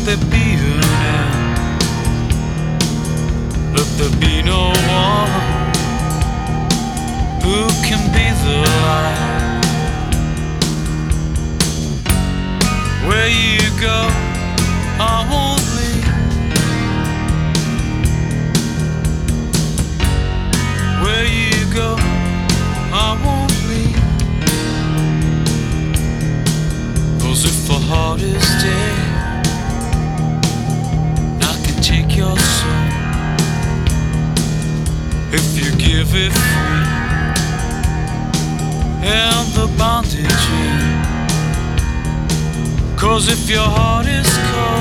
there be an end? Let there be no one who can be the light. Where you go, I won't leave. Where you go, I won't leave. 'Cause if the heart is dead, I can take your soul. If you give it free and the bondage in. 'Cause if your heart is cold,